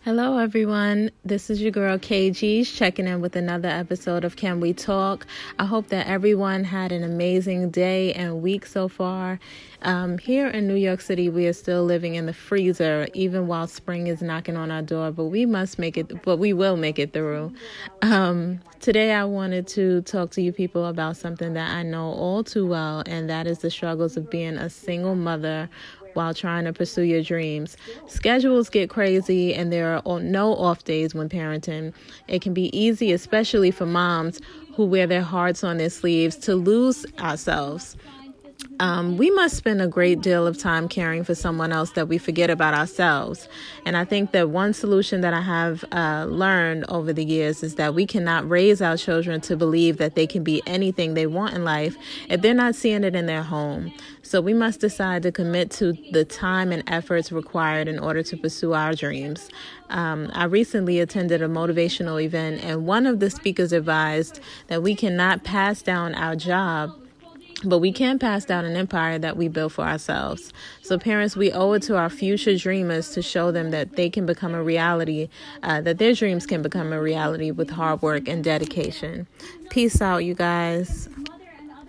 Hello, everyone. This is your girl, KG, checking in with another episode of Can We Talk? I hope that everyone had an amazing day and week so far. Here in New York City, we are still living in the freezer, even while spring is knocking on our door, but we will make it through. Today, I wanted to talk to you people about something that I know all too well, and that is the struggles of being a single mother while trying to pursue your dreams. Schedules get crazy and there are no off days when parenting. It can be easy, especially for moms who wear their hearts on their sleeves, to lose ourselves. We must spend a great deal of time caring for someone else that we forget about ourselves. And I think that one solution that I have learned over the years is that we cannot raise our children to believe that they can be anything they want in life if they're not seeing it in their home. So we must decide to commit to the time and efforts required in order to pursue our dreams. I recently attended a motivational event, and one of the speakers advised that we cannot pass down our job, but we can pass down an empire that we built for ourselves. So parents, we owe it to our future dreamers to show them that they can become a reality, that their dreams can become a reality with hard work and dedication. Peace out, you guys.